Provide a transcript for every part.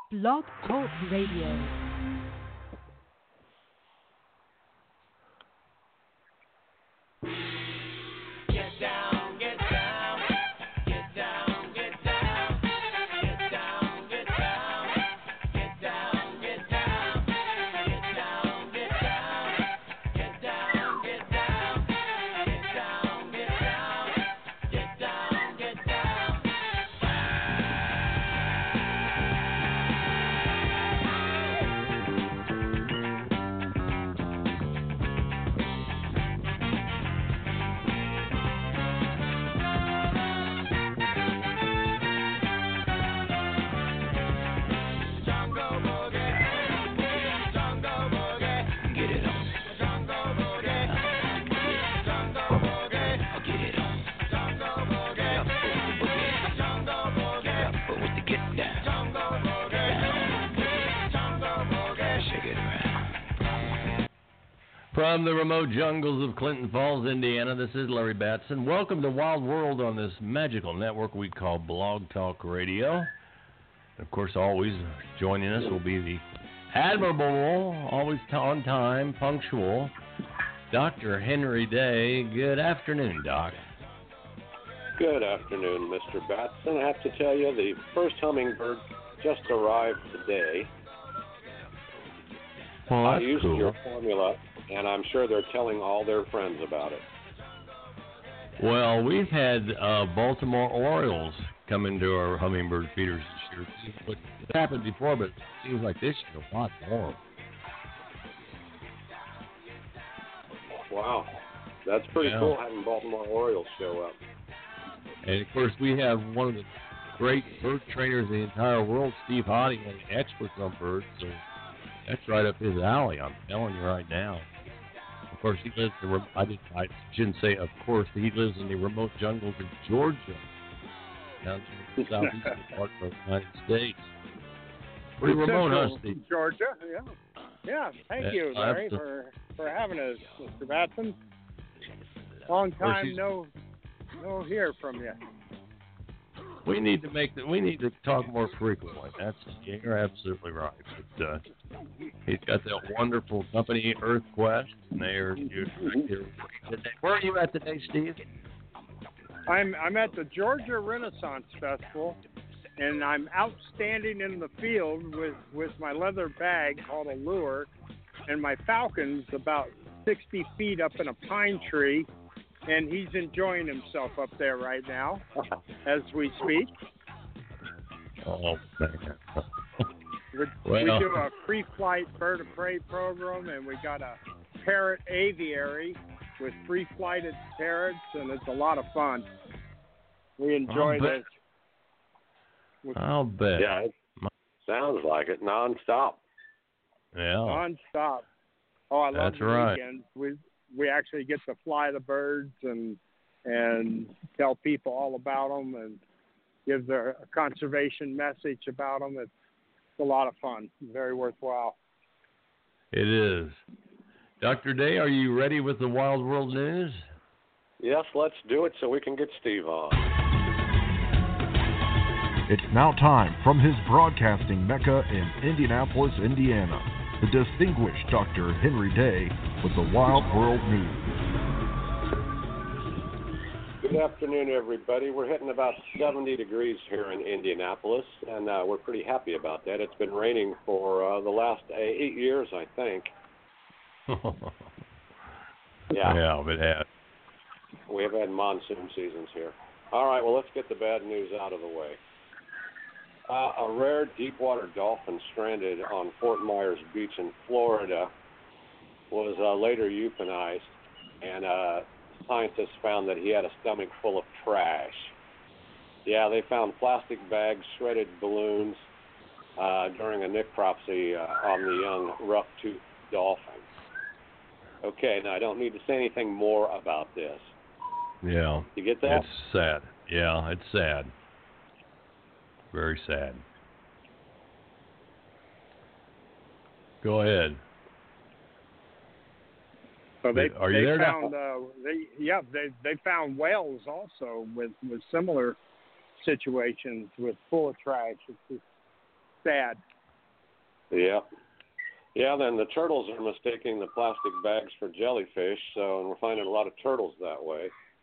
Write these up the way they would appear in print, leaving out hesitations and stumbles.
Blog Talk Radio. From the remote jungles of Clinton Falls, Indiana, this is Larry Batson. Welcome to Wild World on this magical network we call Blog Talk Radio. Of course, always joining us will be the admirable, always on time, punctual, Dr. Henry Day. Good afternoon, Doc. Good afternoon, Mr. Batson. I have to tell you, the first hummingbird just arrived today. Well, I that's used cool. your formula, and I'm sure they're telling all their friends about it. Well, we've had Baltimore Orioles come into our hummingbird feeders this year. But it happened before, but it seems like this year a lot more. Wow. That's pretty cool having Baltimore Orioles show up. And, of course, we have one of the great bird trainers in the entire world, Steve Hoddy, an expert on birds. So that's right up his alley, I'm telling you right now. Of course, he lives in I shouldn't say of course, he lives in the remote jungles of Georgia, down in the southeastern part of the United States. Pretty remote, huh, Steve? Georgia, yeah. Yeah, thank you, Larry, for having us, Mr. Batson. Long time no hear from you. We need to talk more frequently. You're absolutely right. But, he's got that wonderful company, EarthQuest, and they're where are you at today, Steve? I'm at the Georgia Renaissance Festival, and I'm outstanding in the field with my leather bag called a lure, and my falcon's about 60 feet up in a pine tree. And he's enjoying himself up there right now as we speak. Oh, man. We do a free-flight bird of prey program, and we got a parrot aviary with free-flighted parrots, and it's a lot of fun. We enjoy this. I'll bet. Yeah, it sounds like it, nonstop. Yeah. Nonstop. Oh, I love That's the right. weekends. We actually get to fly the birds and tell people all about them and give their conservation message about them. It's a lot of fun. Very worthwhile. It is. Dr. Day, are you ready with the Wild World News? Yes, let's do it so we can get Steve on. It's now time from his broadcasting mecca in Indianapolis, Indiana. The distinguished Dr. Henry Day with the Wild World News. Good afternoon, everybody. We're hitting about 70 degrees here in Indianapolis, and we're pretty happy about that. It's been raining for the last 8 years, I think. Yeah, it has. We have had monsoon seasons here. All right, well, let's get the bad news out of the way. A rare deepwater dolphin stranded on Fort Myers Beach in Florida was later euthanized, and scientists found that he had a stomach full of trash. Yeah, they found plastic bags, shredded balloons during a necropsy on the young rough-toothed dolphin. Okay, now I don't need to say anything more about this. Yeah. You get that? It's sad. Yeah, it's sad. Very sad. Go ahead. So they found now? They found whales also with similar situations with full of trash. It's just sad. Yeah. Yeah, then the turtles are mistaking the plastic bags for jellyfish, and we're finding a lot of turtles that way.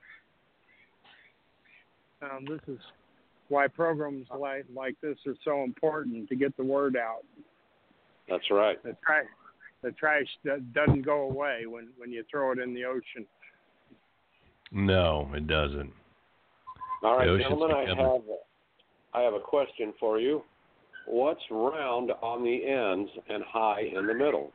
This is why programs like this are so important, to get the word out. That's right. The trash doesn't go away when you throw it in the ocean. No, it doesn't. All right, gentlemen, I have a question for you. What's round on the ends and high in the middle?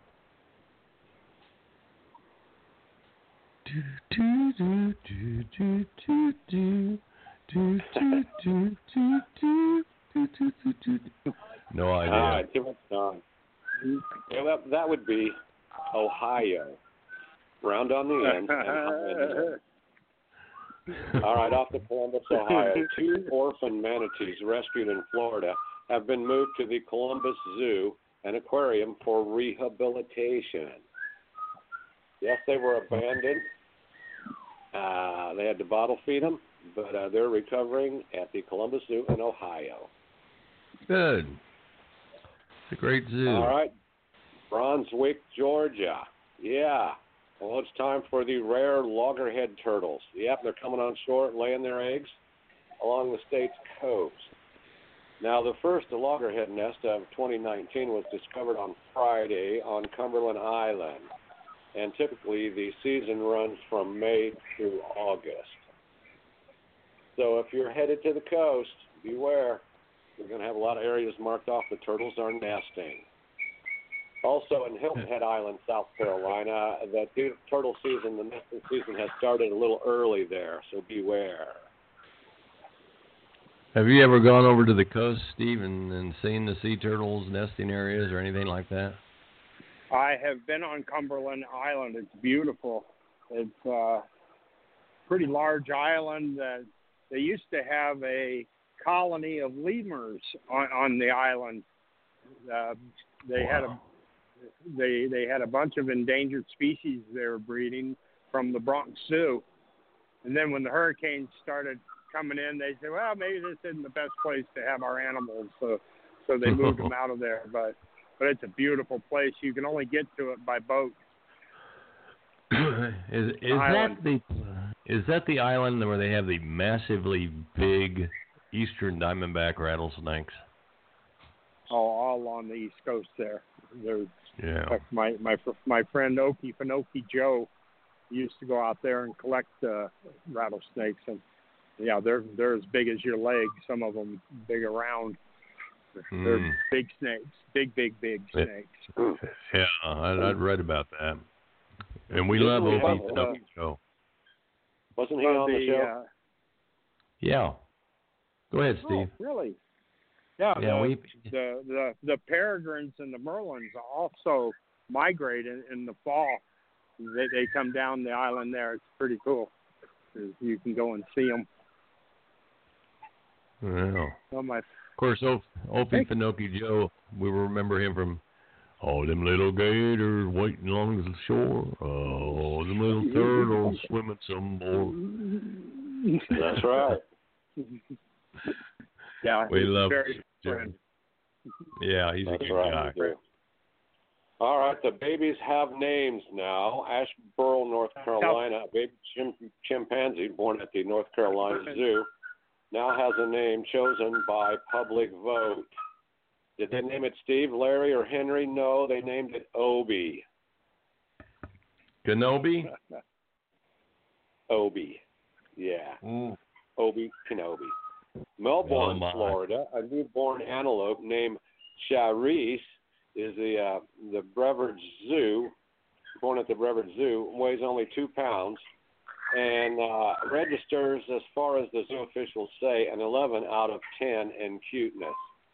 No idea. All right, give it time. Yeah, that would be Ohio. Round on the ends and high in the middle. All right, off to Columbus, Ohio. 2 orphan manatees rescued in Florida have been moved to the Columbus Zoo and Aquarium for rehabilitation. Yes, they were abandoned. They had to bottle feed them, but they're recovering at the Columbus Zoo in Ohio. Good. It's a great zoo. All right, Brunswick, Georgia. Yeah. Well, it's time for the rare loggerhead turtles. Yep, they're coming on shore, laying their eggs along the state's coast. Now, the first loggerhead nest of 2019 was discovered on Friday on Cumberland Island. And typically, the season runs from May through August. So if you're headed to the coast, beware. You're going to have a lot of areas marked off the turtles are nesting. Also in Hilton Head Island, South Carolina, the turtle season, the nesting season has started a little early there, so beware. Have you ever gone over to the coast, Steve, and seen the sea turtles nesting areas or anything like that? I have been on Cumberland Island. It's beautiful. It's a pretty large island. They used to have a colony of lemurs on the island. They had a bunch of endangered species they were breeding from the Bronx Zoo. And then when the hurricanes started coming in, they said, well, maybe this isn't the best place to have our animals. So they moved them out of there. But it's a beautiful place. You can only get to it by boat. Is that the island where they have the massively big eastern diamondback rattlesnakes? Oh, all on the East Coast there. Yeah. My friend Okefenokee Joe used to go out there and collect rattlesnakes, and yeah, they're as big as your leg. Some of them big around. They're big snakes, big snakes. Yeah, I'd read about that. And we love Okefenokee Joe. Wasn't he on the show? Yeah. Go ahead, Steve. Oh, really? Yeah. Yeah, the peregrines and the merlins also migrate in the fall. They come down the island there. It's pretty cool. You can go and see them. Yeah. Well, of course, Okefenokee Joe, we remember him from all them little gators waiting along the shore. Oh, them little turtles swimming some more. That's right. Yeah, we love Joe. Yeah, he's That's a good right, guy. All right, the babies have names now. Asheboro, North Carolina, a baby chimpanzee born at the North Carolina Zoo, now has a name chosen by public vote. Did they name it Steve, Larry, or Henry? No, they named it Obi. Kenobi? Obi. Yeah. Obi Kenobi. Melbourne, Florida, a newborn antelope named Charisse is the Brevard Zoo, born at the Brevard Zoo, weighs only 2 pounds, and registers, as far as the zoo officials say, an 11 out of 10 in cuteness.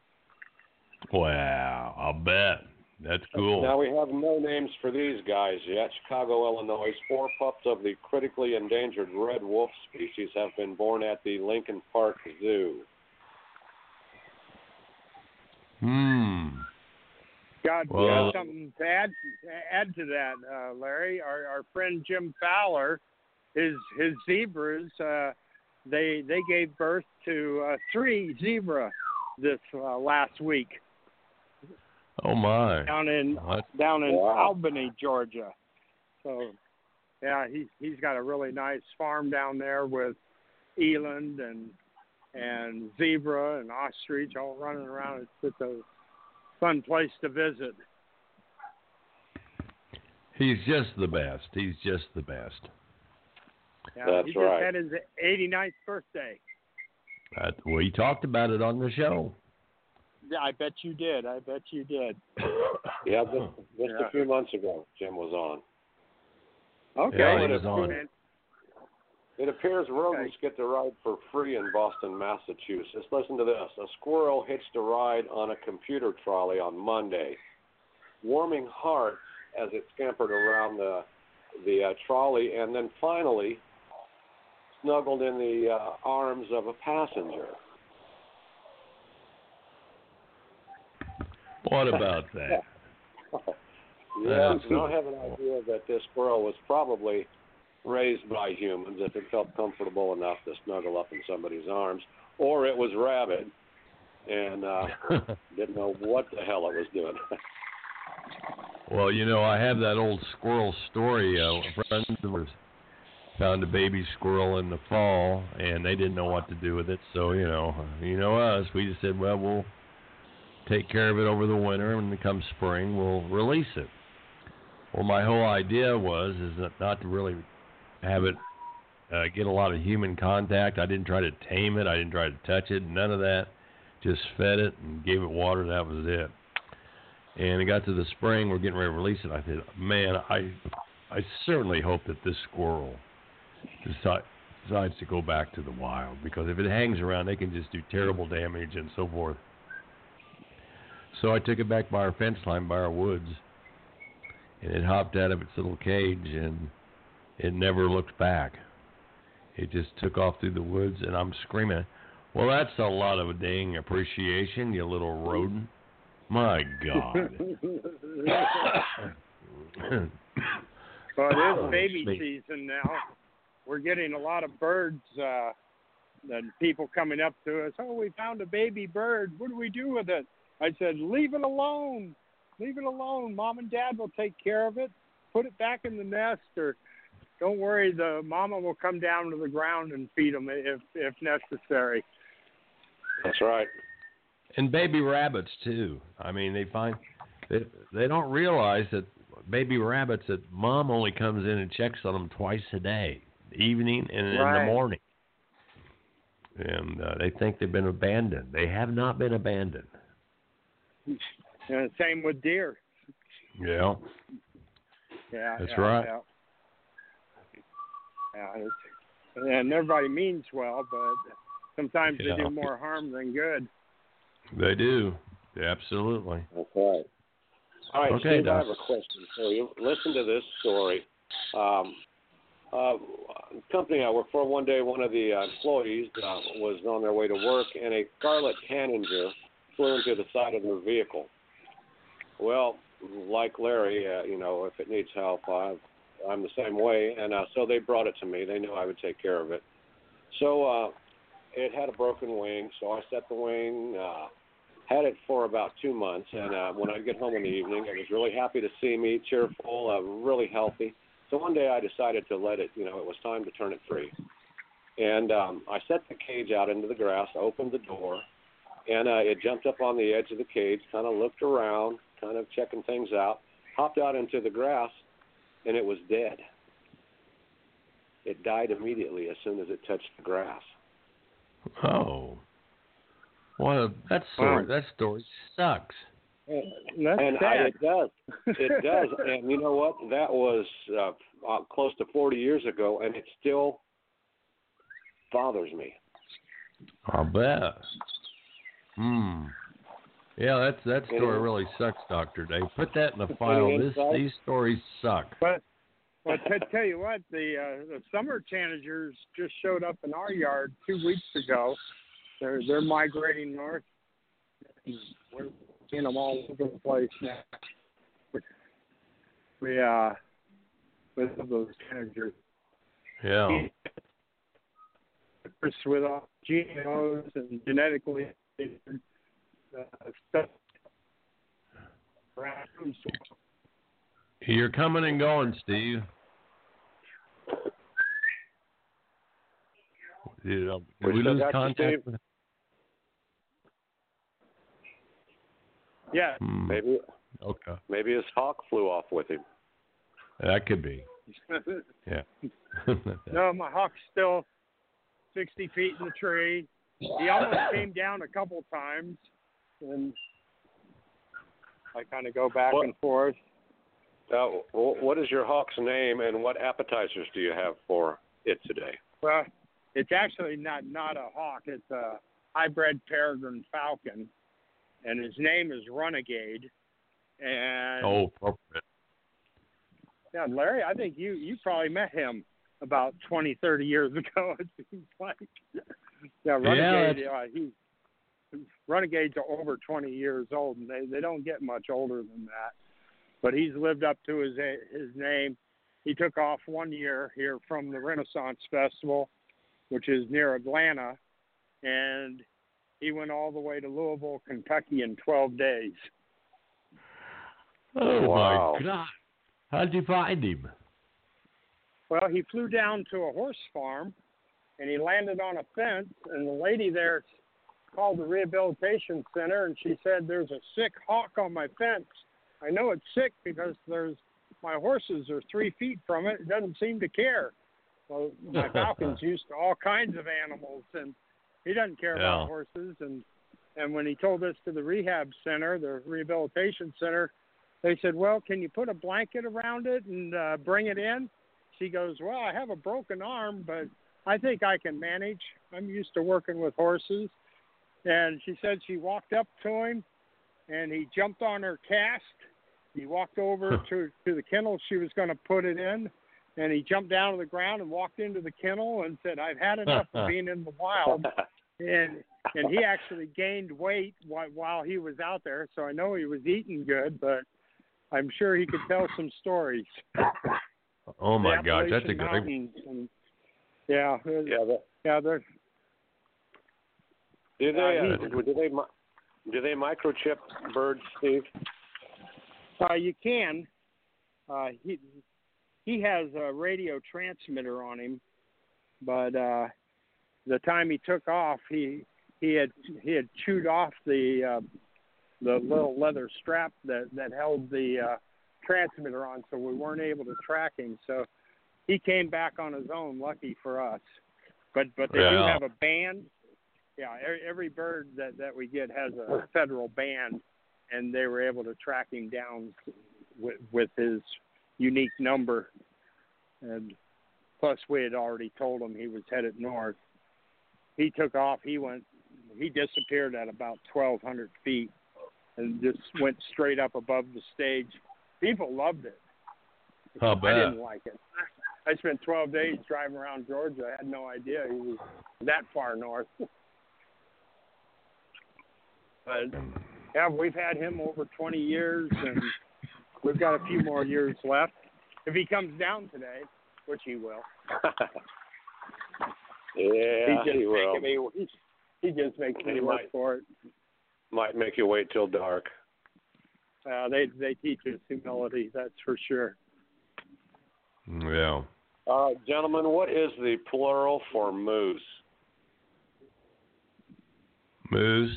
Wow, I'll bet. That's cool. Now, we have no names for these guys yet. Chicago, Illinois, 4 pups of the critically endangered red wolf species have been born at the Lincoln Park Zoo. God, we have something to add to that, Larry. Our friend Jim Fowler, his zebras, they gave birth to 3 zebra this last week. Oh my! down in What? Albany, Georgia. So, yeah, he's got a really nice farm down there with eland and zebra and ostrich all running around. It's a fun place to visit. He's just the best. He's just the best. Yeah, That's he just right. had his 89th birthday. We talked about it on the show. Yeah, I bet you did. Yeah, just a few months ago, Jim was on. Okay. Yeah, he was on. It appears rodents get the ride for free in Boston, Massachusetts. Listen to this. A squirrel hitched a ride on a computer trolley on Monday, warming hearts as it scampered around the trolley and then finally snuggled in the arms of a passenger. What about that? Yeah, I have an idea that this squirrel was probably raised by humans if it felt comfortable enough to snuggle up in somebody's arms, or it was rabid and didn't know what the hell it was doing. Well, I have that old squirrel story. A friend of ours found a baby squirrel in the fall, and they didn't know what to do with it. So, us, we just said, well, we'll take care of it over the winter, and when it comes spring, we'll release it. Well, my whole idea is not to really have it get a lot of human contact. I didn't try to tame it. I didn't try to touch it. None of that. Just fed it and gave it water. That was it. And it got to the spring. We're getting ready to release it. I said, man, I certainly hope that this squirrel decides to go back to the wild, because if it hangs around, they can just do terrible damage and so forth. So I took it back by our fence line, by our woods, and it hopped out of its little cage, and it never looked back. It just took off through the woods, and I'm screaming, well, that's a lot of dang appreciation, you little rodent. My God. Well, it is baby season now. We're getting a lot of birds, and people coming up to us, oh, we found a baby bird. What do we do with it? I said, leave it alone. Leave it alone. Mom and Dad will take care of it. Put it back in the nest, or don't worry, the mama will come down to the ground and feed them if necessary. That's right. And baby rabbits, too. I mean, they don't realize that baby rabbits, that mom only comes in and checks on them twice a day, evening and in the morning. And they think they've been abandoned. They have not been abandoned. And same with deer. Yeah. Yeah. That's right. Yeah. And everybody means well, but sometimes they do more harm than good. They do. Absolutely. That's right. All right, okay, Steve, I have a question for you. Listen to this story. Company I work for, one day one of the employees was on their way to work, and a scarlet tanager flew into the side of their vehicle. Well, like Larry, if it needs help, I'm the same way, and so they brought it to me. They knew I would take care of it. So it had a broken wing, so I set the wing, had it for about 2 months, and when I get home in the evening, it was really happy to see me, cheerful, really healthy. So one day I decided to let it, it was time to turn it free. And I set the cage out into the grass, opened the door, and it jumped up on the edge of the cage, kind of looked around, kind of checking things out, hopped out into the grass, and it was dead. It died immediately as soon as it touched the grass. Oh. That story sucks. It does. It does. And you know what? That was close to 40 years ago, and it still bothers me. I'll bet. Yeah, that story really sucks, Dr. Dave. Put that in the file. These stories suck. But to tell you what, the summer tanagers just showed up in our yard 2 weeks ago. They're migrating north. We're seeing them all over the place now. We with those tanagers. Yeah. With all GMOs and genetically stuff. You're coming and going, Steve. Did we lose contact? Yeah. Maybe. Okay. Maybe his hawk flew off with him. That could be. Yeah. No, my hawk's still 60 feet in the tree. He almost came down a couple times, and I kind of go back and forth. What is your hawk's name, and what appetizers do you have for it today? Well, it's actually not a hawk. It's a hybrid peregrine falcon, and his name is Renegade. And appropriate. Yeah, Larry, I think you probably met him about 20, 30 years ago, it seems like. Yeah, Renegade, Renegades are over 20 years old, and they don't get much older than that. But he's lived up to his name. He took off 1 year here from the Renaissance Festival, which is near Atlanta, and he went all the way to Louisville, Kentucky in 12 days. Oh, wow. My God. How did you find him? Well, he flew down to a horse farm, and he landed on a fence, and the lady there called the rehabilitation center, and she said, "There's a sick hawk on my fence. I know it's sick because my horses are 3 feet from it. It doesn't seem to care." Well, my falcon's used to all kinds of animals, and he doesn't care about horses. And when he told this to the rehab center, the rehabilitation center, they said, "Well, can you put a blanket around it and bring it in?" She goes, "Well, I have a broken arm, but I think I can manage. I'm used to working with horses." And she said she walked up to him, and he jumped on her cast. He walked over to the kennel she was going to put it in, and he jumped down to the ground and walked into the kennel and said, "I've had enough of being in the wild." And he actually gained weight while he was out there, so I know he was eating good, but I'm sure he could tell some stories. Oh my gosh, that's a great. And, they're. Do they microchip birds, Steve? You can. He has a radio transmitter on him, but the time he took off, he had chewed off the little leather strap that held the transmitter on, so we weren't able to track him. So he came back on his own, lucky for us. But they do have a band. Yeah, every bird that we get has a federal band, and they were able to track him down with his unique number. And plus, we had already told him he was headed north. He took off. He disappeared at about 1,200 feet and just went straight up above the stage. People loved it. I didn't like it. I spent 12 days driving around Georgia. I had no idea he was that far north. But, yeah, we've had him over 20 years, and we've got a few more years left. If he comes down today, which he will. Yeah, he will. He just makes me work for it. Might make you wait till dark. They teach us humility, that's for sure. Yeah. Gentlemen, what is the plural for moose? Moose.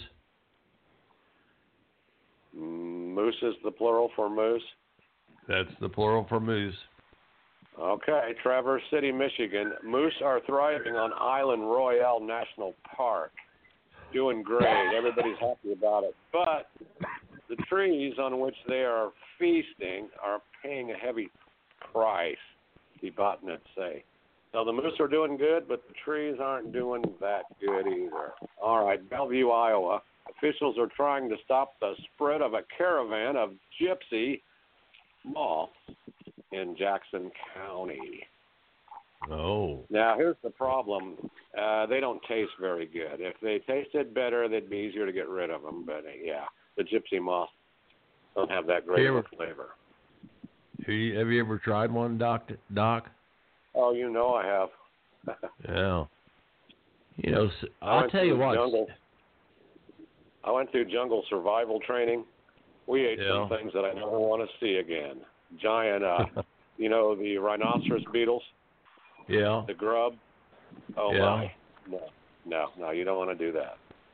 Moose is the plural for moose? That's the plural for moose. Okay, Traverse City, Michigan. Moose are thriving on Island Royale National Park. Doing great. Everybody's happy about it. But the trees on which they are feasting are paying a heavy price, the botanists say. So the moose are doing good, but the trees aren't doing that good either. All right, Bellevue, Iowa. Officials are trying to stop the spread of a caravan of gypsy moths in Jackson County. Oh. Now, here's the problem. They don't taste very good. If they tasted better, they'd be easier to get rid of them. But, yeah, the gypsy moths don't have that great of a flavor. Have you ever tried one, Doc? Oh, you know I have. Yeah. You know, I'll tell you what. I went through jungle survival training, We ate some things that I never want to see again. Giant, the rhinoceros beetles. Yeah. The grub. Oh, yeah. my. No, you don't want to do that.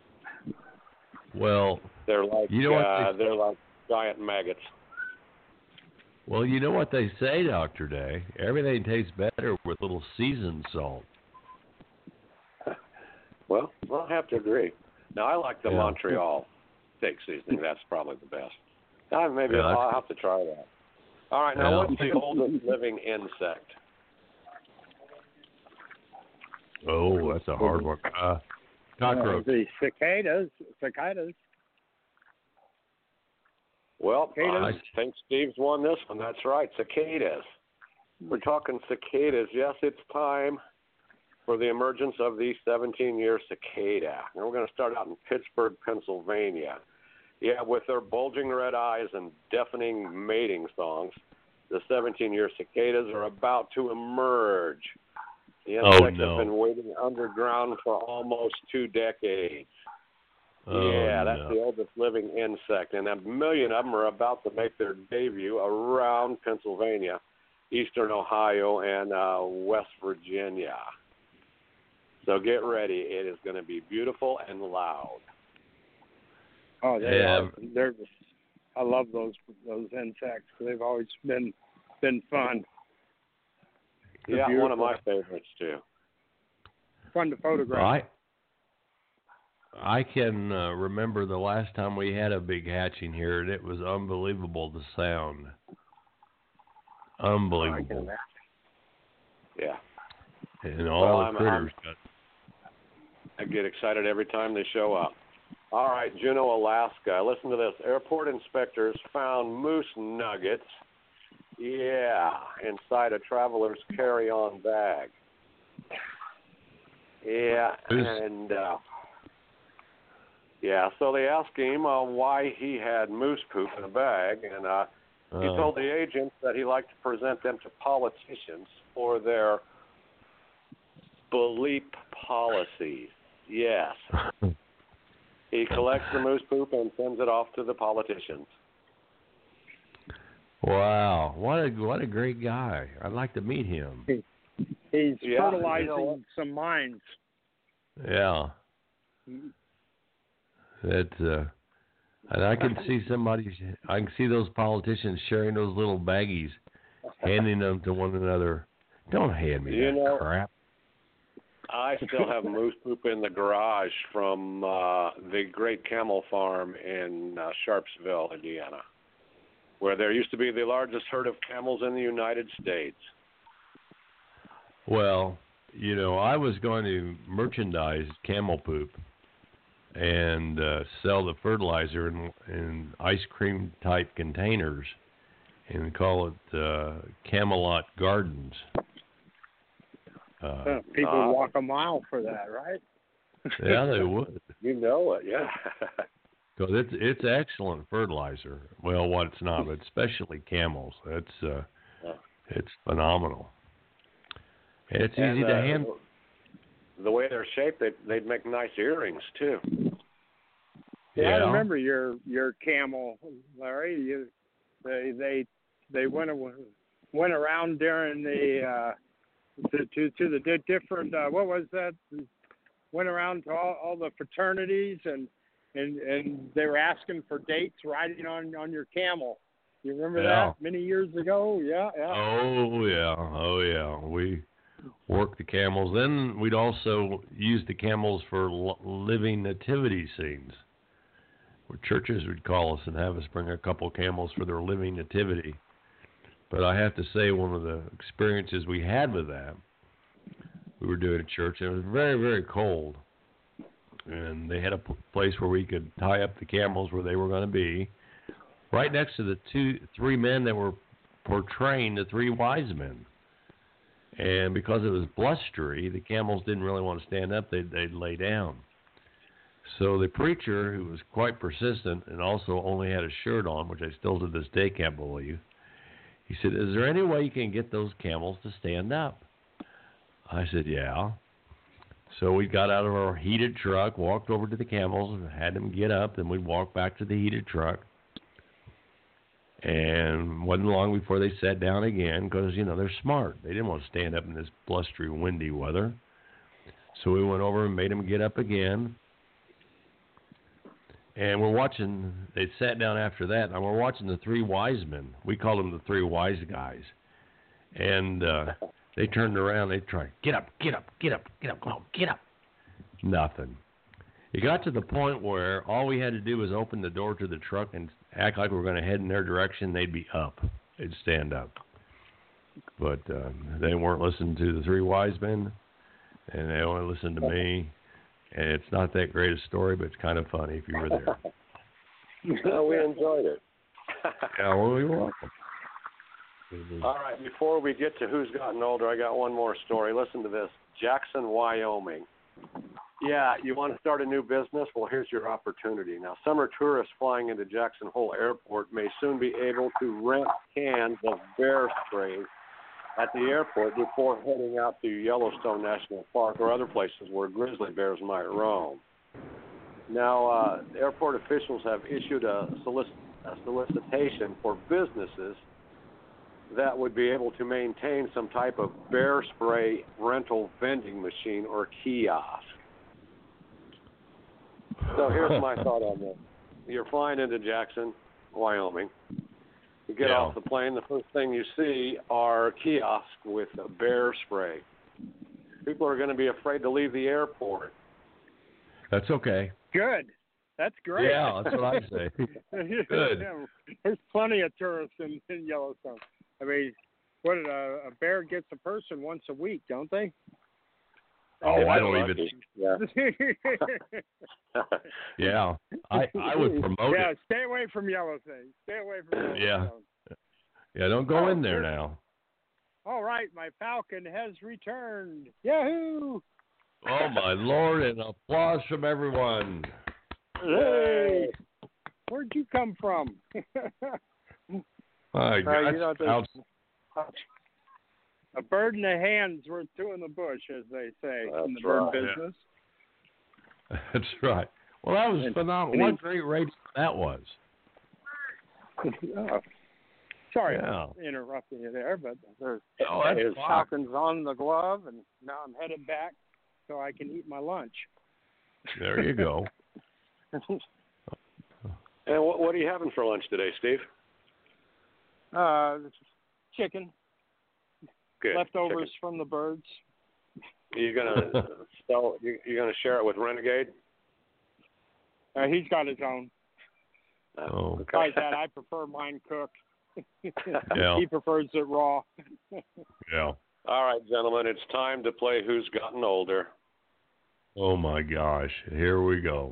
Well, they're like they're like giant maggots. Well, you know what they say, Dr. Day? Everything tastes better with a little seasoned salt. Well, I'll have to agree. Now, I like the Montreal steak seasoning. That's probably the best. Maybe I'll have to try that. All right, now what's the oldest living insect? Oh, that's a hard one. Cockroach. The cicadas. Well, I think Steve's won this one. That's right, cicadas. We're talking cicadas. Yes, it's time for the emergence of the 17-year cicada. And we're going to start out in Pittsburgh, Pennsylvania. Yeah, with their bulging red eyes and deafening mating songs, the 17-year cicadas are about to emerge. The insects have been waiting underground for almost 2 decades. That's the oldest living insect, and 1 million of them are about to make their debut around Pennsylvania, eastern Ohio, and West Virginia. So get ready. It is going to be beautiful and loud. Oh, they are. I love those insects. They've always been fun. They're one of my favorites, too. Fun to photograph. I can remember the last time we had a big hatching here, and it was unbelievable, the sound. Unbelievable. Yeah. And all the critters. I get excited every time they show up. All right, Juneau, Alaska. Listen to this. Airport inspectors found moose nuggets, inside a traveler's carry-on bag. So they asked him why he had moose poop in a bag, and he told the agents that he liked to present them to politicians for their bleep policies. Yes. He collects the moose poop and sends it off to the politicians. Wow, what a great guy! I'd like to meet him. He's fertilizing some minds. Yeah. That and I can see those politicians sharing those little baggies, handing them to one another. Don't hand me that crap. I still have moose poop in the garage from the Great Camel Farm in Sharpsville, Indiana, where there used to be the largest herd of camels in the United States. Well, I was going to merchandise camel poop and sell the fertilizer in ice cream type containers and call it Camelot Gardens. People walk a mile for that, right? Yeah, they would. You know it, yeah. Because it's excellent fertilizer. Well, what it's not, but especially camels. It's phenomenal. And it's easy to handle. The way they're shaped, they'd make nice earrings too. Yeah, I remember your camel, Larry. They went around during the to the different what was that? Went around to all the fraternities and they were asking for dates riding on your camel. You remember that many years ago? Yeah. Oh yeah. We worked the camels. Then we'd also use the camels for living nativity scenes. Where churches would call us and have us bring a couple camels for their living nativity. But I have to say, one of the experiences we had with that, we were doing a church, and it was very, very cold. And they had a place where we could tie up the camels where they were going to be, right next to the three men that were portraying the three wise men. And because it was blustery, the camels didn't really want to stand up. They'd lay down. So the preacher, who was quite persistent and also only had a shirt on, which I still to this day can't believe, he said, "Is there any way you can get those camels to stand up?" I said, "Yeah." So we got out of our heated truck, walked over to the camels, and had them get up. Then we'd walk back to the heated truck, And wasn't long before they sat down again because, they're smart. They didn't want to stand up in this blustery, windy weather. So we went over and made them get up again. And we're watching, they sat down after that, and we're watching the three wise men. We call them the three wise guys. And they turned around, they tried, get up, come on, get up. Nothing. It got to the point where all we had to do was open the door to the truck and act like we were going to head in their direction. They'd be up. They'd stand up. But they weren't listening to the three wise men, and they only listened to me. And it's not that great a story, but it's kind of funny if you were there. No, we enjoyed it. Yeah, well, you're welcome. All right, before we get to who's gotten older, I got one more story. Listen to this. Jackson, Wyoming. Yeah, you want to start a new business? Well, here's your opportunity. Now, summer tourists flying into Jackson Hole Airport may soon be able to rent cans of bear spray at the airport before heading out to Yellowstone National Park or other places where grizzly bears might roam. Now, airport officials have issued a solicitation for businesses that would be able to maintain some type of bear spray rental vending machine or kiosk. So here's my thought on this. You're flying into Jackson, Wyoming. You get off the plane, the first thing you see are kiosks with bear spray. People are going to be afraid to leave the airport. That's okay. Good. That's great. Yeah, that's what I say. Good. There's plenty of tourists in Yellowstone. I mean, a bear gets a person once a week, don't they? Oh, I don't even. Yeah. Yeah, I would promote it. Yeah, stay away from Yellowstone. Stay away from Yellowstone. Yeah, don't go in there now. All right, my falcon has returned. Yahoo! Oh, my Lord, and applause from everyone. Hey! Where'd you come from? My God. A bird in the hand's worth two in the bush, as they say in the bird business. Yeah. That's right. Well, that was phenomenal. What great radio that was. Sorry for interrupting you there, but there's falcons on the glove, and now I'm headed back so I can eat my lunch. There you go. And what are you having for lunch today, Steve? Chicken. Good. Leftovers from the birds. You're gonna You're gonna share it with Renegade. He's got his own. Oh. Besides that, I prefer mine cooked. Yeah. He prefers it raw. Yeah. All right, gentlemen, it's time to play Who's Gotten Older. Oh my gosh! Here we go.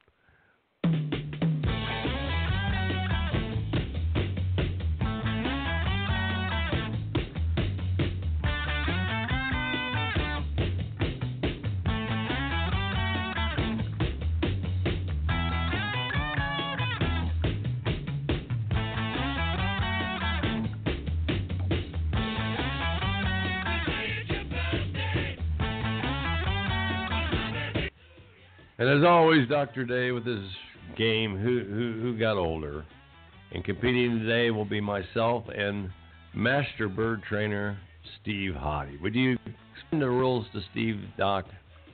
And as always, Dr. Day with his game, Who Got Older? And competing today will be myself and Master Bird Trainer Steve Hottie. Would you explain the rules to Steve, Doc?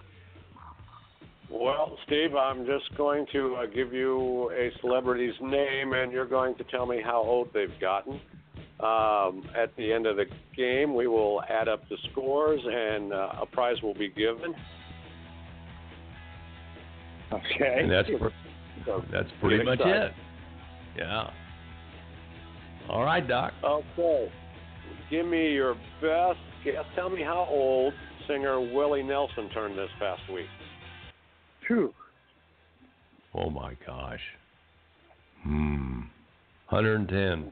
Well, Steve, I'm just going to give you a celebrity's name, and you're going to tell me how old they've gotten. At the end of the game, we will add up the scores, and a prize will be given. Okay. And that's pretty much it. Yeah. All right, Doc. Okay. Give me your best guess. Tell me how old singer Willie Nelson turned this past week. Phew. Oh, my gosh. 110.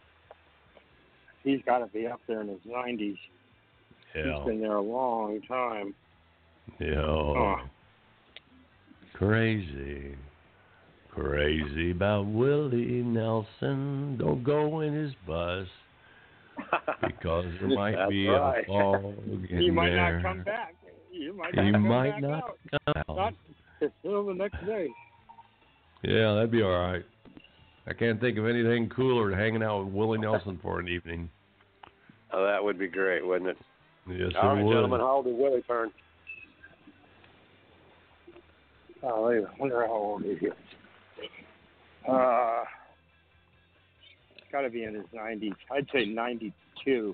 He's got to be up there in his 90s. Yeah. He's been there a long time. Yeah. Crazy about Willie Nelson. Don't go in his bus because there might be a fog in there. He might not come back. He might not come out. Not until the next day. Yeah, that'd be all right. I can't think of anything cooler than hanging out with Willie Nelson for an evening. Oh, that would be great, wouldn't it? Yes, All it right, would. gentlemen, how old did Willie turn? Oh, I wonder how old he is. Got to be in his 90s. I'd say 92.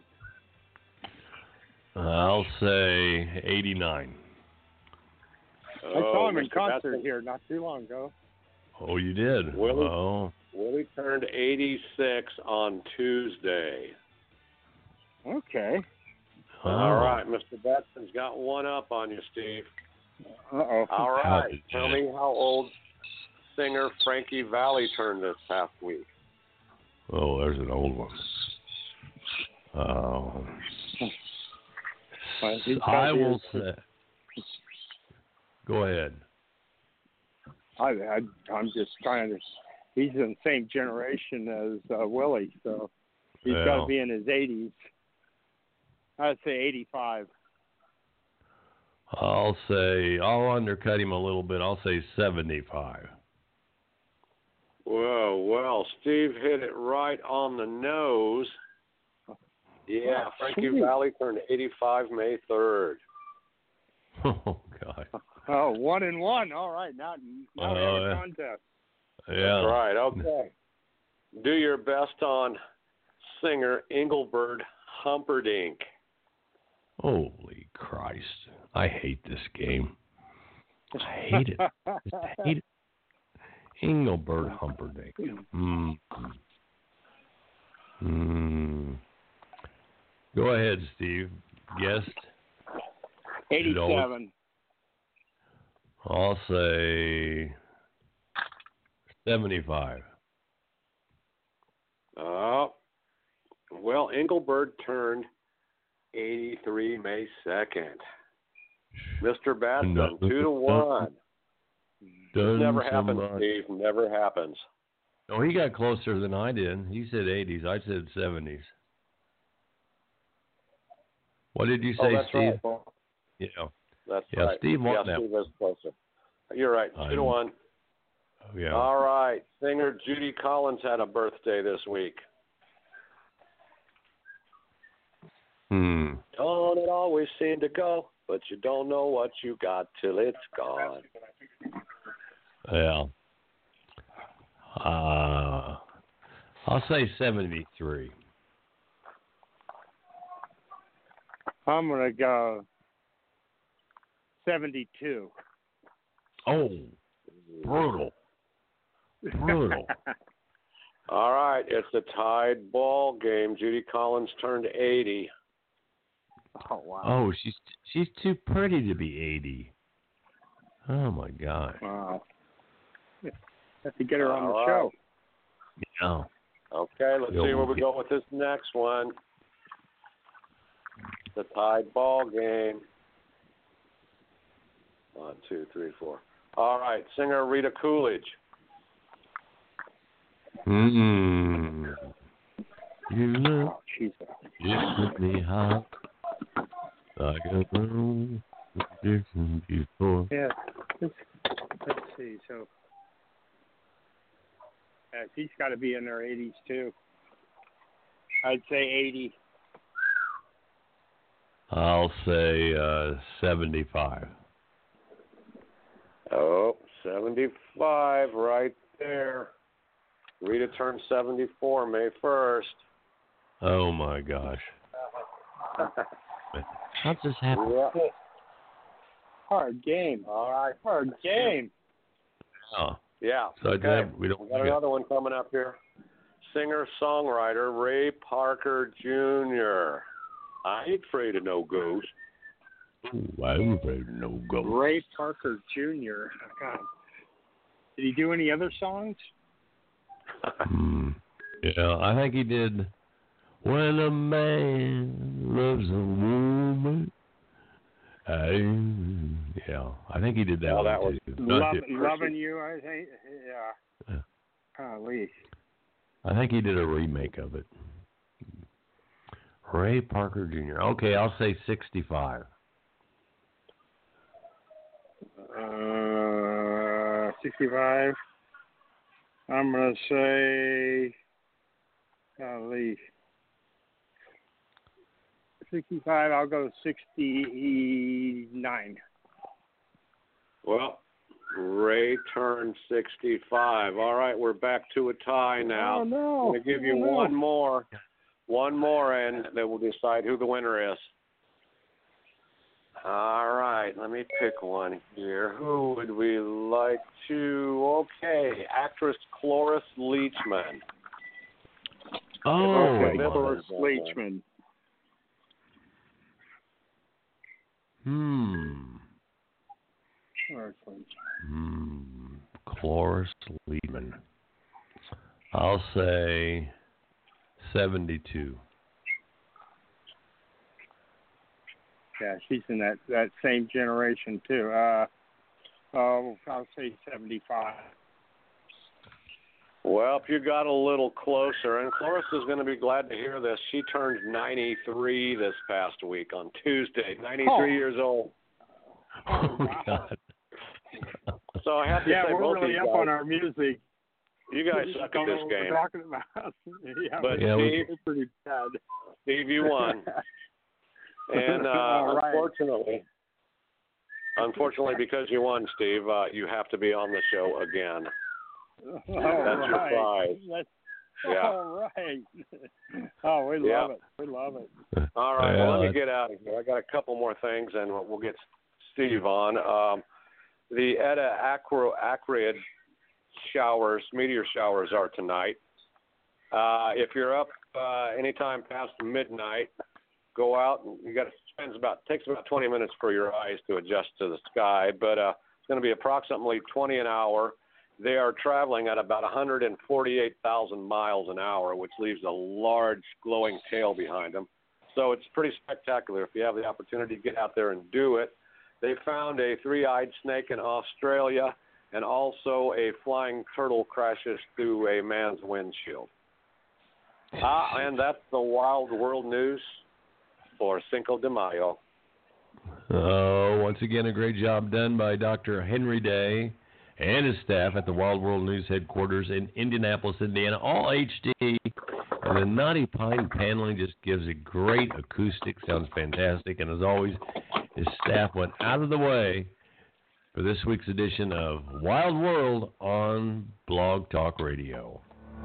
I'll say 89. I saw him in Mr. concert Batson. here not too long ago. Oh, you did? Willie? Oh. Willie turned 86 on Tuesday. Okay. All right, Mr. Betson's got one up on you, Steve. Uh-oh. All right, How did tell you- me how old singer Frankie Valli turned this past week. Oh, there's an old one. Oh. Well, he's got I will his- say. Go ahead. I'm just trying to. He's in the same generation as Willie, so he's got Yeah. to be in his 80s. I'd say 85. I'll undercut him a little bit. I'll say 75. Whoa, well, Steve hit it right on the nose. Yeah, Frankie Sweet. Valli turned 85 May 3rd. Oh, God. Oh, 1-1. All right, now we have a yeah. contest. Yeah. That's right, okay. Do your best on singer Engelbert Humperdinck. Holy Christ. I hate this game. I hate it. Just hate it. Engelbert Humperdinck. Go ahead, Steve. Guest. 87. I'll say 75. Well, Engelbert turned 83 May 2nd. Mr. Batson, 2-1. This never happens, Steve. Never happens. Oh, he got closer than I did. He said 80s. I said 70s. What did you say, that's Steve? right. Well, Yeah. that's Yeah, right. Steve won that. Steve is closer. You're right. 2-1. Yeah. All right. Singer Judy Collins had a birthday this week. Don't it always seem to go, but you don't know what you got till it's gone. Yeah. I'll say 73. I'm going to go 72. Oh, brutal. Brutal. All right. It's a tied ball game. Judy Collins turned 80. Oh, wow. Oh, she's too pretty to be 80. Oh, my God. Wow. Have to get her on the All show. Yeah. Okay, let's see where we go with this next one. The tied ball game. 1, 2, 3, 4. All right, singer Rita Coolidge. You look Oh, Jesus. just me hot. Like a girl different before. Yeah. Let's see. So, he's got to be in their 80s, too. I'd say 80. I'll say 75. Oh, 75 right there. Rita turned 74 May 1st. Oh, my gosh. How'd this happen? Yeah. Hard game. All right. Hard game. Oh, Yeah. so Okay. we don't We got another one coming up here. Singer-songwriter Ray Parker Jr. I ain't afraid of no ghost. Ooh, I'm afraid of no ghost. Ray Parker Jr. God. Did he do any other songs? Yeah, I think he did. When a man loves a woman. I think he did that Well, one that was too. Not too- Loving You, I think. Yeah. Golly. I think he did a remake of it. Ray Parker Jr. Okay, I'll say 65. 65. I'm going to say, golly, 65. I'll go 69. Well, Ray turned 65. All right, we're back to a tie now. Oh, no. I'm going to give you one more, and then we'll decide who the winner is. All right, let me pick one here. Who would we like to? Okay, actress Cloris Leachman. Oh, Okay, Cloris Leachman. Cloris Leachman. I'll say 72. Yeah, she's in that same generation too. I'll say 75. Well, if you got a little closer, and Cloris is going to be glad to hear this, she turned 93 this past week on Tuesday. 93 years old. Oh, God. So I have to say, we're both really of you up guys, on our music. You guys suck at this game. We're talking about. But yeah, Steve, we're pretty bad. Steve, you won. And unfortunately, because you won, Steve, you have to be on the show again. That's your prize. All right. Oh, we love it. We love it. All right. Well, let me get out of here. I got a couple more things, and we'll get Steve on. The Eta Aquariid showers, meteor showers, are tonight. If you're up anytime past midnight, go out, and takes about 20 minutes for your eyes to adjust to the sky, but it's going to be approximately 20 an hour. They are traveling at about 148,000 miles an hour, which leaves a large glowing tail behind them. So it's pretty spectacular. If you have the opportunity to get out there and do it. They found a three-eyed snake in Australia, and also a flying turtle crashes through a man's windshield. And that's the Wild World News for Cinco de Mayo. Once again, a great job done by Dr. Henry Day and his staff at the Wild World News headquarters in Indianapolis, Indiana, all HD. And the Knotty Pine paneling just gives a great acoustic, sounds fantastic. And as always, his staff went out of the way for this week's edition of Wild World on Blog Talk Radio.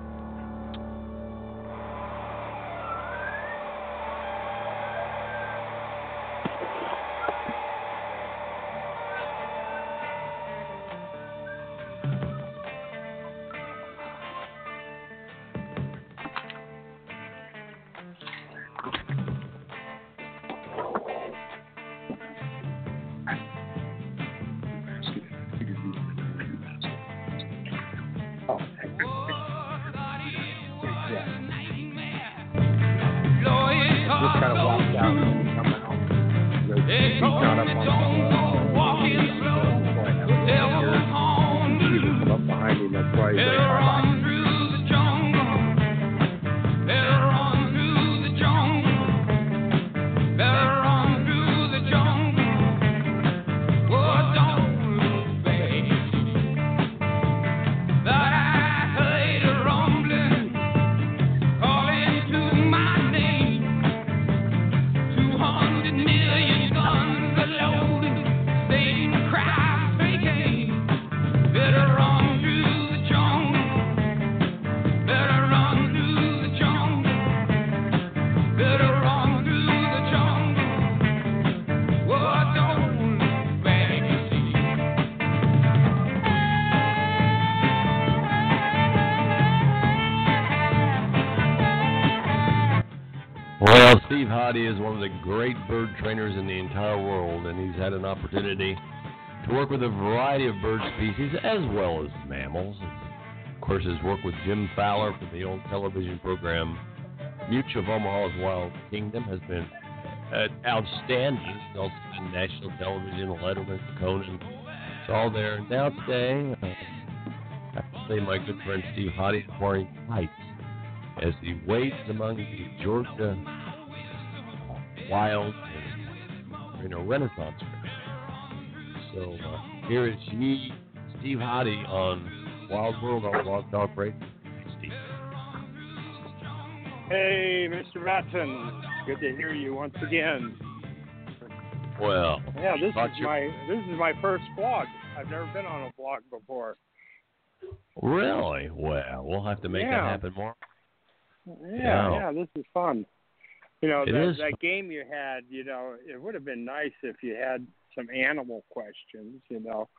Well, Steve Hottie is one of the great bird trainers in the entire world, and he's had an opportunity to work with a variety of bird species as well as mammals. Of course, his work with Jim Fowler from the old television program Much of Omaha's Wild Kingdom has been outstanding. He's also been national television, Letterman, Conan. It's all there. Now today, I have to say my good friend Steve Hottie is wearing tights as he wades among the Georgia wild in a Renaissance fair. So here is Steve Hottie on Wild World on Blog Talk Radio. Steve. Hey, Mr. Matson. Good to hear you once again. Well, yeah, this is my first blog. I've never been on a blog before. Really? Well, we'll have to make that happen more. Yeah, this is fun. You know, that game you had, you know, it would have been nice if you had some animal questions, you know,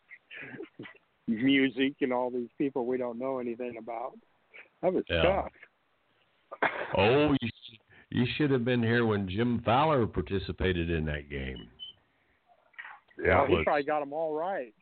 music and all these people we don't know anything about. That was tough. Oh, you should have been here when Jim Fowler participated in that game. Yeah, he probably got them all right.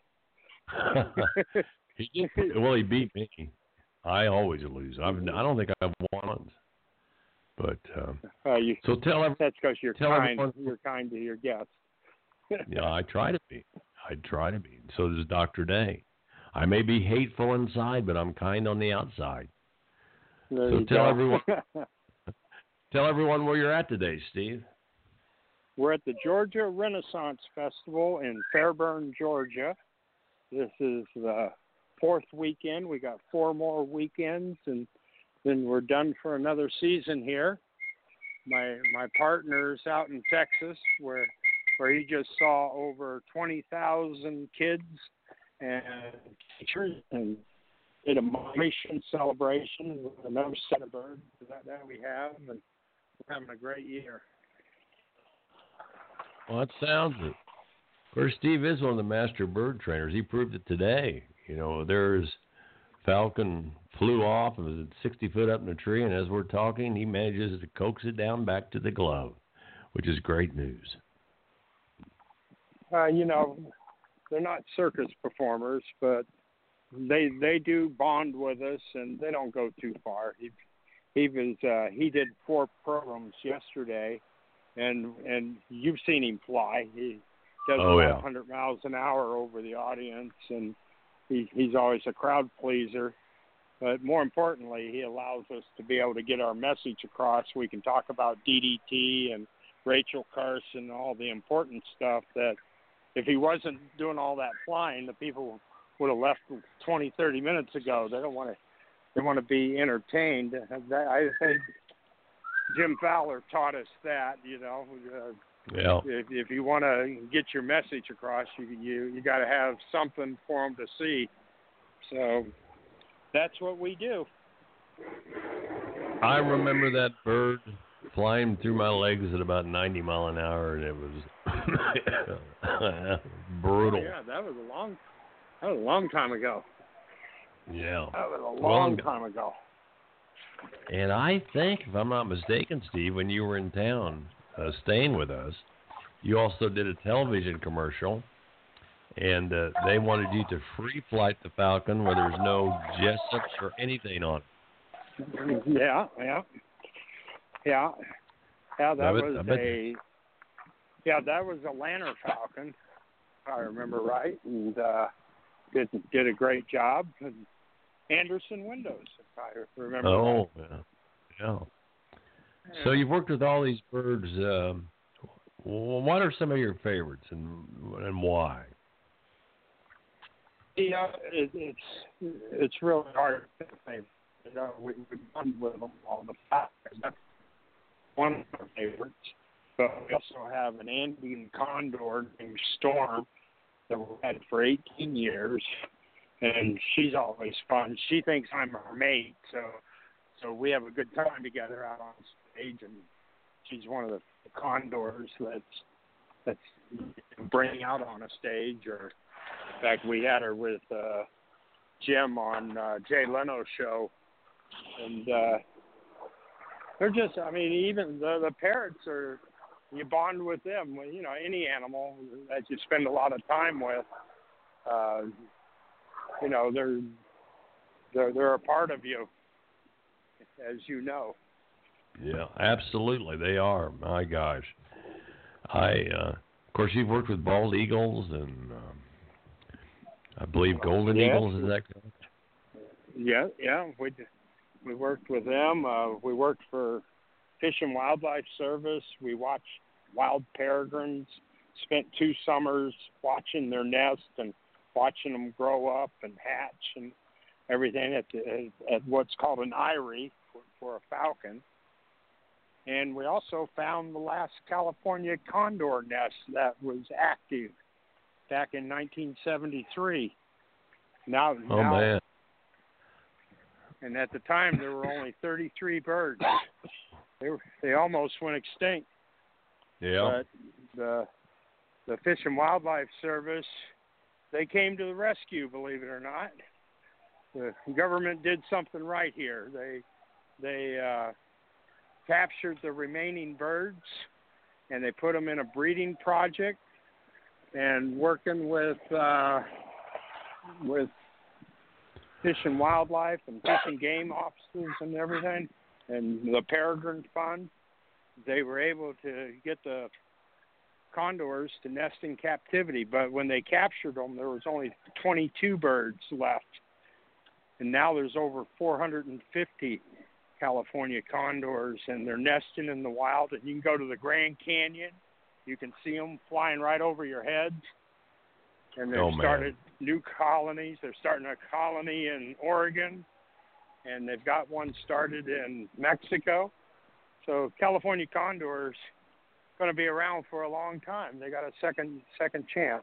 He beat me. I always lose. I don't think I've won once. But so tell everyone. That's because you're kind. You're kind to your guests. Yeah, I try to be. So does Dr. Day. I may be hateful inside, but I'm kind on the outside. So tell everyone. Tell everyone where you're at today, Steve. We're at the Georgia Renaissance Festival in Fairburn, Georgia. This is the 4th weekend. We got 4 more weekends, and then we're done for another season here. My partner's out in Texas, where he just saw over 20,000 kids and teachers, and did a migration celebration with another set of birds that we have, and we're having a great year. Well, that sounds it. Of course, Steve is one of the master bird trainers. He proved it today. You know, there's falcon flew off and was at 60 foot up in a tree, and as we're talking, he manages to coax it down back to the glove, which is great news. You know, they're not circus performers, but they do bond with us, and they don't go too far. He did 4 programs yesterday, and you've seen him fly. He does about 100 miles an hour over the audience, and he's always a crowd pleaser. But more importantly, he allows us to be able to get our message across. We can talk about DDT and Rachel Carson and all the important stuff that if he wasn't doing all that flying, the people would have left 20, 30 minutes ago. They want to be entertained. I think Jim Fowler taught us that, you know. If you want to get your message across, you got to have something for them to see. So that's what we do. I remember that bird flying through my legs at about 90 mile an hour, and it was brutal. Yeah, that was a long time ago. Yeah. That was a long time ago. And I think, if I'm not mistaken, Steve, when you were in town staying with us, you also did a television commercial, and they wanted you to free flight the Falcon where there's no Jessups or anything on it. Yeah. That was a Lanner Falcon, if I remember right, and did a great job. And Anderson Windows, if I remember right. Oh, yeah. So you've worked with all these birds. What are some of your favorites, and why? Yeah, it's really hard to say. You know, we've done with them all the time. That's one of our favorites. But we also have an Andean condor named Storm that we've had for 18 years, and she's always fun. She thinks I'm her mate, so we have a good time together out on stage, and she's one of the condors that's bringing out on a stage. Or in fact, we had her with Jim on Jay Leno's show, and they're just, I mean, even the parrots are, you bond with them. You know, any animal that you spend a lot of time with, you know, they're a part of you, as you know. Yeah, absolutely, they are. My gosh, of course, you've worked with bald eagles and I believe golden eagles. Is that correct? Yeah, we worked with them. We worked for Fish and Wildlife Service. We watched wild peregrines. Spent 2 summers watching their nest and watching them grow up and hatch, and everything at what's called an eyrie for a falcon. And we also found the last California condor nest that was active back in 1973. Now, man. And at the time, there were only 33 birds. They almost went extinct. Yeah. But the Fish and Wildlife Service, they came to the rescue, believe it or not. The government did something right here. They captured the remaining birds, and they put them in a breeding project, and working with Fish and Wildlife and Fish and Game officers and everything, and the Peregrine Fund, they were able to get the condors to nest in captivity. But when they captured them, there was only 22 birds left. And now there's over 450 California condors, and they're nesting in the wild. And you can go to the Grand Canyon. You can see them flying right over your heads. And they've started new colonies. They're starting a colony in Oregon, and they've got one started in Mexico. So California condors going to be around for a long time. They got a second chance.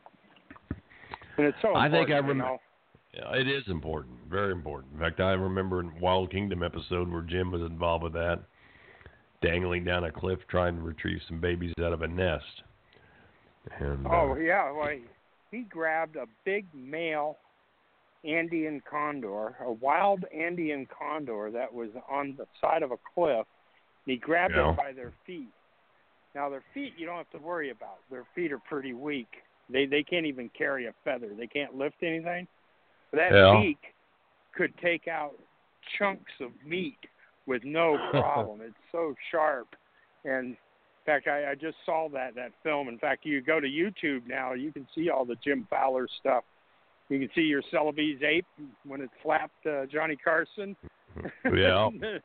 And it's so important, I think I remember. you know? Yeah, it is important, very important. In fact, I remember in Wild Kingdom episode where Jim was involved with that, dangling down a cliff trying to retrieve some babies out of a nest. And, yeah, well, he grabbed a big male Andean condor, a wild Andean condor that was on the side of a cliff. He grabbed it by their feet. Now, their feet you don't have to worry about. Their feet are pretty weak. They can't even carry a feather. They can't lift anything. But that beak could take out chunks of meat with no problem. It's so sharp. And in fact, I just saw that film. In fact, you go to YouTube now, you can see all the Jim Fowler stuff. You can see your Celebes ape when it slapped Johnny Carson. Yeah.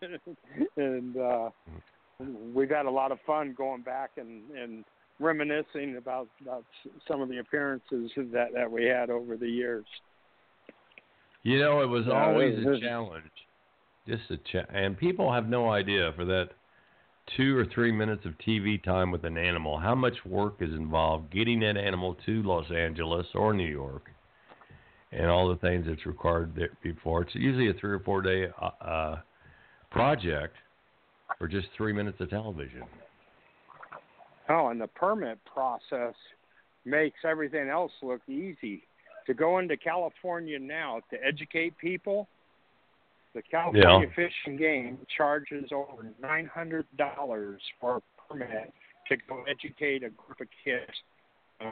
And we've had a lot of fun going back and reminiscing about some of the appearances that we had over the years. You know, it was always a challenge. And people have no idea for that 2 or 3 minutes of TV time with an animal, how much work is involved getting that animal to Los Angeles or New York and all the things that's required there before. It's usually a 3 or 4 day project for just 3 minutes of television. Oh, and the permit process makes everything else look easy. To go into California now to educate people, the California Fish and Game charges over $900 for a permit to go educate a group of kids.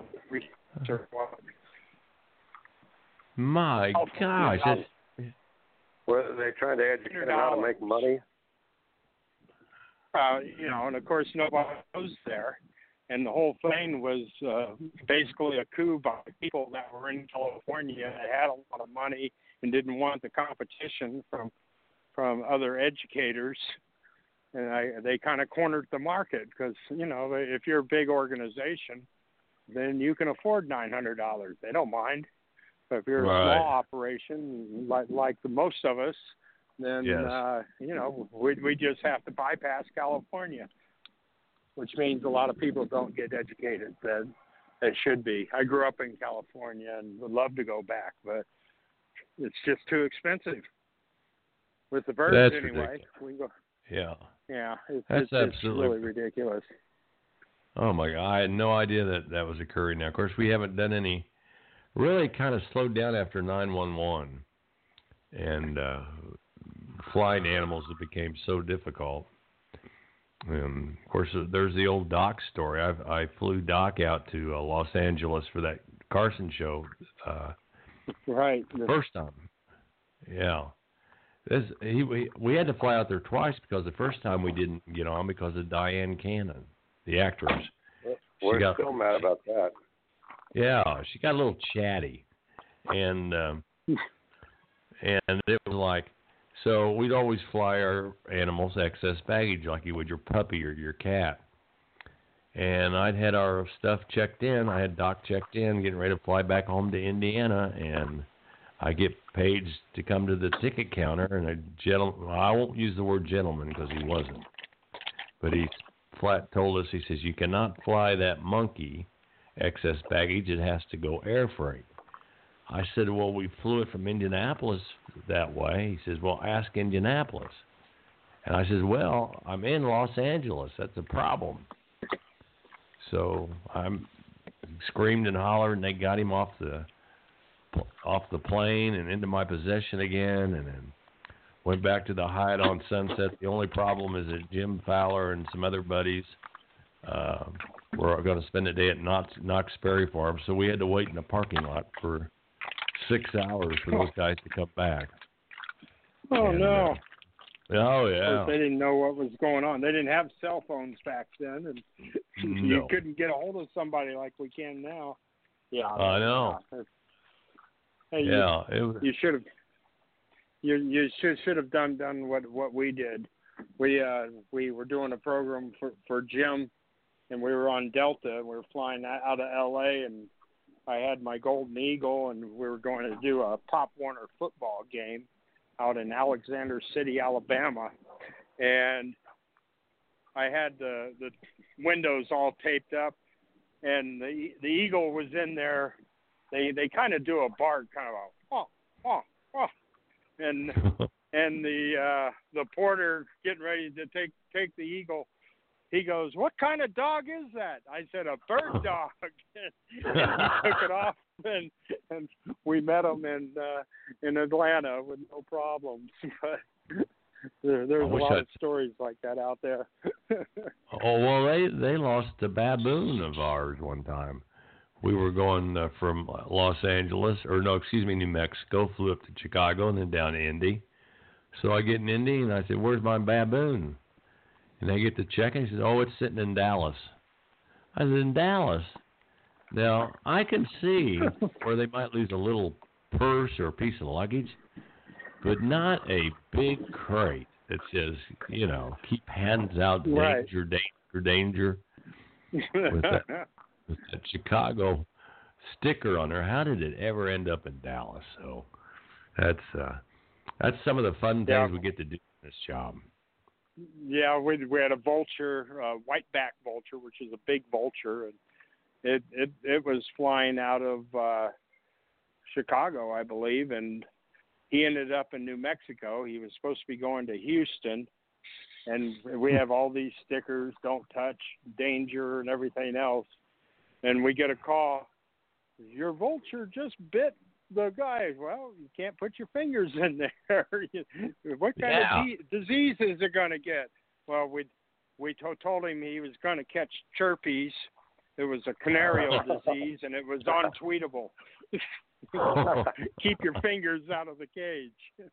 My gosh. Were they trying to educate them how to make money? And of course nobody goes there. And the whole thing was basically a coup by people that were in California that had a lot of money and didn't want the competition from other educators. And they kind of cornered the market because, if you're a big organization, then you can afford $900. They don't mind. But if you're a small operation, like the most of us, then, we just have to bypass California, which means a lot of people don't get educated that they should be. I grew up in California and would love to go back, but it's just too expensive. With the birds, anyway. We can go. Yeah. Yeah, it's absolutely really ridiculous. Oh, my God. I had no idea that was occurring now. Of course, we haven't done any, really kind of slowed down after 9/11. And flying animals, it became so difficult. And of course, there's the old Doc story. I flew Doc out to Los Angeles for that Carson show. Right. First time. Yeah. We had to fly out there twice because the first time we didn't get on because of Diane Cannon, the actress. We're still mad about that. Yeah, she got a little chatty. And it was like, so we'd always fly our animals excess baggage like you would your puppy or your cat. And I'd had our stuff checked in. I had Doc checked in, getting ready to fly back home to Indiana. And I get Page to come to the ticket counter, and a gentleman, I won't use the word gentleman because he wasn't, but he flat told us, he says, you cannot fly that monkey excess baggage. It has to go air freight. I said, well, we flew it from Indianapolis that way. He says, well, ask Indianapolis. And I says, well, I'm in Los Angeles. That's a problem. So I screamed and hollered, and they got him off the plane and into my possession again, and then went back to the Hyatt on Sunset. The only problem is that Jim Fowler and some other buddies were going to spend the day at Knox Berry Farm, so we had to wait in the parking lot for 6 hours for those guys to come back. Oh, and, no. Oh, yeah. They didn't know what was going on. They didn't have cell phones back then, and you couldn't get a hold of somebody like we can now. Yeah, I know. Hey, yeah, you should have. You should have done what we did. We were doing a program for Jim, and we were on Delta. We were flying out of L.A., and I had my Golden Eagle, and we were going to do a Pop Warner football game out in Alexander City, Alabama, and I had the windows all taped up, and the Eagle was in there. They kind of do a bark, kind of a and the porter getting ready to take the Eagle. He goes, "What kind of dog is that?" I said, "A bird dog." And he took it off, and we met him in Atlanta with no problems. But there's a lot of stories like that out there. Oh, well, they lost a baboon of ours one time. We were going from New Mexico, flew up to Chicago, and then down to Indy. So I get in Indy, and I said, "Where's my baboon?" And they get to check, and he says, "Oh, it's sitting in Dallas." I said, "In Dallas?" Now, I can see where they might lose a little purse or a piece of luggage, but not a big crate that says, keep hands out, danger, danger, danger, with that Chicago sticker on there. How did it ever end up in Dallas? So that's some of the fun things we get to do in this job. Yeah, we had a vulture, whiteback vulture, which is a big vulture, and it was flying out of Chicago, I believe, and he ended up in New Mexico. He was supposed to be going to Houston, and we have all these stickers, don't touch, danger, and everything else. And we get a call, your vulture just bit the guy. Well, you can't put your fingers in there. What kind of disease is it going to get? Well, we told him he was going to catch chirpies. It was a canarial disease, and it was untweetable. Keep your fingers out of the cage.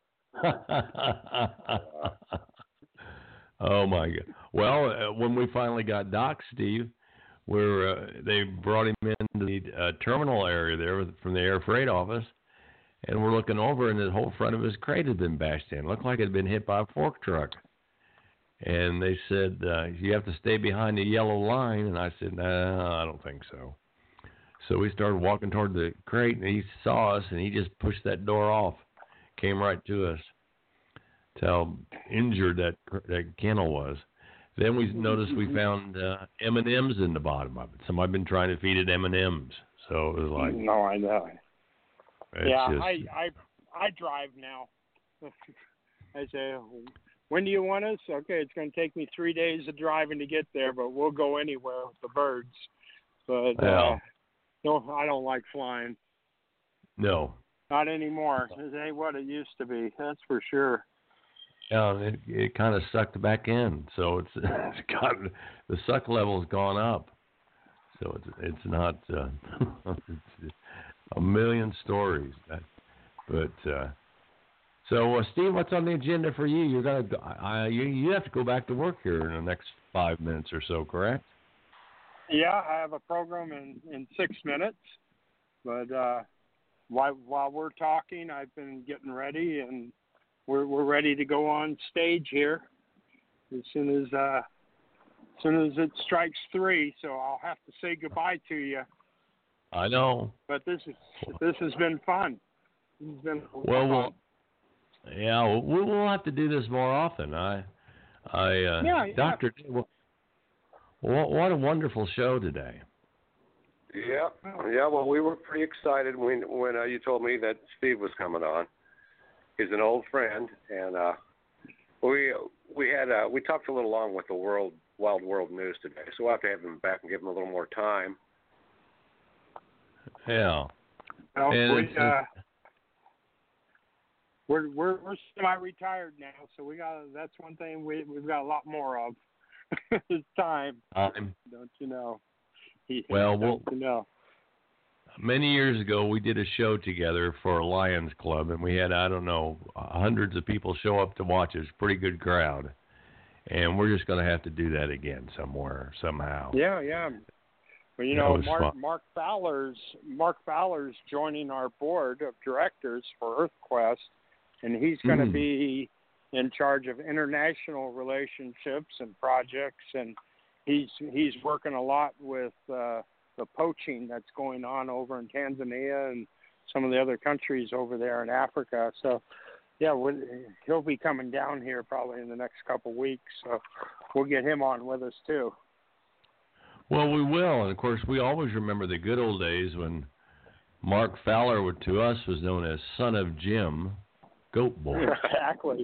Oh, my God. Well, when we finally got Doc, Steve, they brought him into the terminal area there from the air freight office, and we're looking over, and the whole front of his crate had been bashed in. It looked like it had been hit by a fork truck. And they said, you have to stay behind the yellow line. And I said, no, I don't think so. So we started walking toward the crate, and he saw us, and he just pushed that door off, came right to us. That's how injured that kennel was. Then we noticed we found M&Ms in the bottom of it. Somebody had been trying to feed it M&Ms. So it was like... No, I know. Yeah, just... I drive now. I say, when do you want us? Okay, it's going to take me 3 days of driving to get there, but we'll go anywhere with the birds. But no, I don't like flying. No. Not anymore. It ain't what it used to be, that's for sure. Yeah, it kind of sucked back in, so it's gotten, the suck level's gone up. So it's not it's a million stories. So Steve, what's on the agenda for you? You're gonna you have to go back to work here in the next 5 minutes or so, correct? Yeah, I have a program in 6 minutes, but while we're talking, I've been getting ready and. We're ready to go on stage here as soon as it strikes 3. So I'll have to say goodbye to you. I know. But this has been fun. He's been Well, yeah, we'll have to do this more often. Dr. D, what a wonderful show today. Yeah. Well, we were pretty excited when you told me that Steve was coming on. He's an old friend, and we talked a little long with the Wild World News today, so we'll have to have him back and give him a little more time. Yeah. Well, we're semi-retired now, so that's one thing we've got a lot more of. It's time. Don't you know? Many years ago, we did a show together for Lions Club, and we had, hundreds of people show up to watch. It was a pretty good crowd. And we're just going to have to do that again somewhere, somehow. Yeah. Well, Mark Fowler's joining our board of directors for EarthQuest, and he's going to be in charge of international relationships and projects, and he's working a lot with the poaching that's going on over in Tanzania and some of the other countries over there in Africa. So, yeah, he'll be coming down here probably in the next couple of weeks. So we'll get him on with us too. Well, we will, and of course, we always remember the good old days when Mark Fowler, to us, was known as Son of Jim, Goat Boy. Exactly.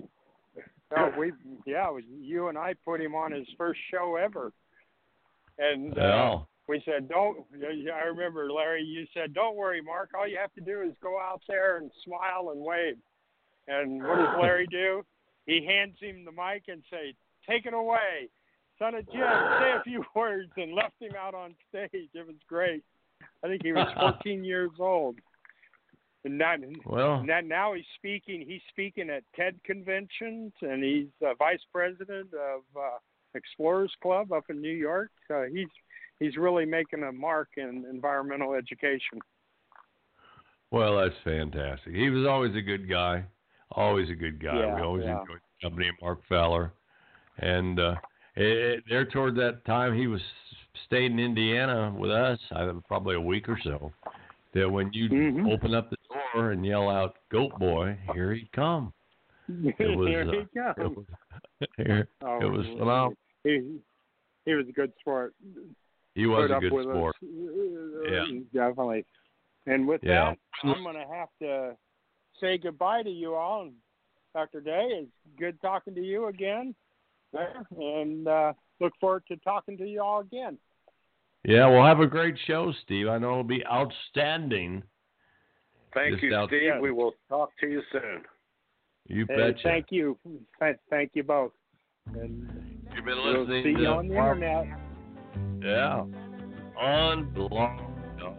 You and I put him on his first show ever. And we said, I remember, Larry, you said, don't worry, Mark. All you have to do is go out there and smile and wave. And what does Larry do? He hands him the mic and say, take it away. Son of Jim, say a few words, and left him out on stage. It was great. I think he was 14 years old. And now he's speaking. He's speaking at TED conventions, and he's vice president of Explorers Club up in New York. He's really making a mark in environmental education. Well, that's fantastic. He was always a good guy. Always a good guy. Yeah, we always enjoyed the company of Mark Fowler. And there toward that time, he was stayed in Indiana with us, probably a week or so. That when you open up the door and yell out, "Goat Boy," here he'd come. It was, here he comes. It was phenomenal. He was a good sport. He was a good sport. Yeah, definitely. And with that, I'm going to have to say goodbye to you all. And Dr. Day, it's good talking to you again. And look forward to talking to you all again. Yeah, we'll have a great show, Steve. I know it'll be outstanding. Thank you, Steve. We will talk to you soon. You betcha. Thank you. Thank you both. And you've been listening we'll see you on the internet. Yeah. On Blog Talk.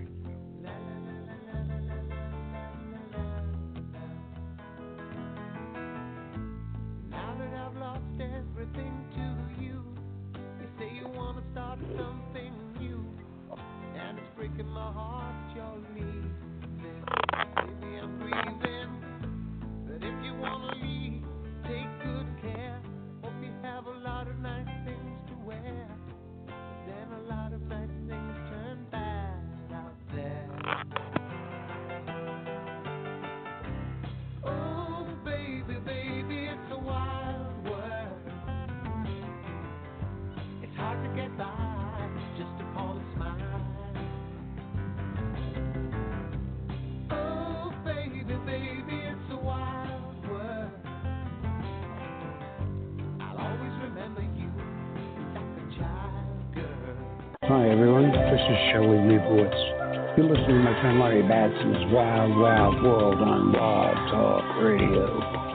Now that I've lost everything to you, you say you want to start something new, and it's breaking my heart you're leaving. Maybe I'm grieving, but if you want to leave, take good care. Hope you have a lot of nice things to wear. Then a lot of nice things turn bad out there. Oh, baby, baby, it's a wild world. It's hard to get by just upon a smile. Oh, baby, baby, it's a wild world. I'll always remember you like a child girl. Hi everyone, this is Shelley Leibowitz. You're listening to my friend Larry Batson's Wild Wild World on Blog Talk Radio.